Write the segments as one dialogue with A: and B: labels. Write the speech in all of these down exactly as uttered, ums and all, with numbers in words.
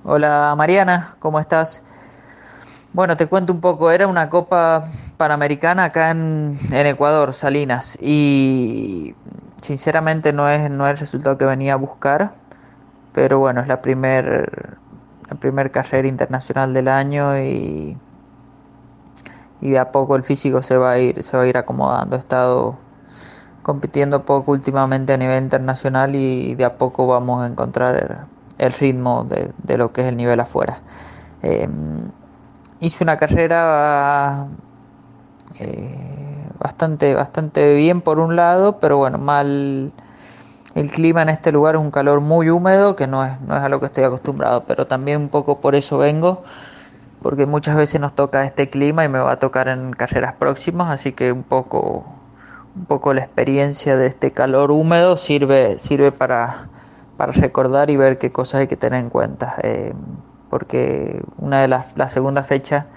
A: Hola Mariana, ¿cómo estás? Bueno, te cuento un poco, era una Copa Panamericana acá en, en Ecuador, Salinas, y sinceramente no es, no es el resultado que venía a buscar, pero bueno, es la primer, la primer carrera internacional del año y, y de a poco el físico se va a ir, se va a ir acomodando. He estado compitiendo poco últimamente a nivel internacional y de a poco vamos a encontrar el, el ritmo de, de lo que es el nivel afuera. Eh, Hice una carrera eh, bastante, bastante bien por un lado, pero bueno, mal. El clima en este lugar es un calor muy húmedo, que no es, no es a lo que estoy acostumbrado, pero también un poco por eso vengo, porque muchas veces nos toca este clima y me va a tocar en carreras próximas, así que un poco, un poco la experiencia de este calor húmedo sirve, sirve para, para recordar y ver qué cosas hay que tener en cuenta. Eh, porque una de las, la segunda fecha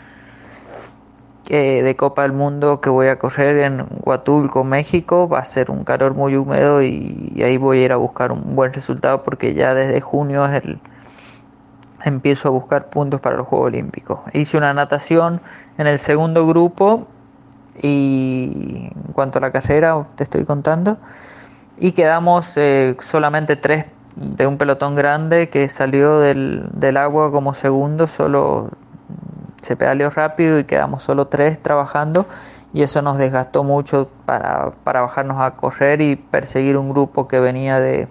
A: eh, de Copa del Mundo que voy a correr en Huatulco, México, va a ser un calor muy húmedo y, y ahí voy a ir a buscar un buen resultado porque ya desde junio es el, empiezo a buscar puntos para los Juegos Olímpicos. Hice una natación en el segundo grupo y en cuanto a la carrera te estoy contando y quedamos eh, solamente tres de un pelotón grande que salió del, del agua como segundo, solo se pedaleó rápido y quedamos solo tres trabajando y eso nos desgastó mucho para, para bajarnos a correr y perseguir un grupo que venía de,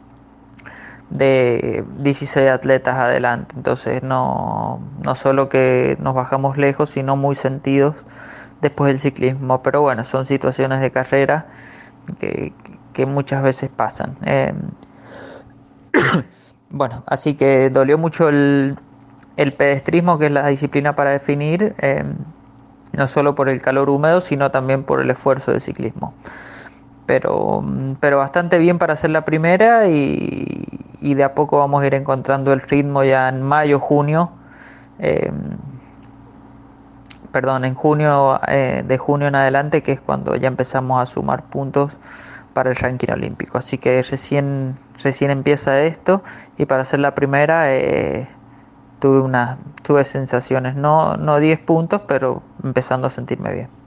A: de dieciséis atletas adelante. Entonces no, no solo que nos bajamos lejos, sino muy sentidos después del ciclismo. Pero bueno, son situaciones de carrera que, que muchas veces pasan. Eh, bueno, así que dolió mucho el, el pedestrismo, que es la disciplina para definir, eh, no solo por el calor húmedo, sino también por el esfuerzo de ciclismo. Pero, pero bastante bien para hacer la primera y, y de a poco vamos a ir encontrando el ritmo ya en mayo, junio, eh, perdón, en junio, eh, de junio en adelante, que es cuando ya empezamos a sumar puntos para el ranking olímpico. Así que recién, recién empieza esto y para hacer la primera eh, tuve, una, tuve sensaciones, no, no diez puntos, pero empezando a sentirme bien.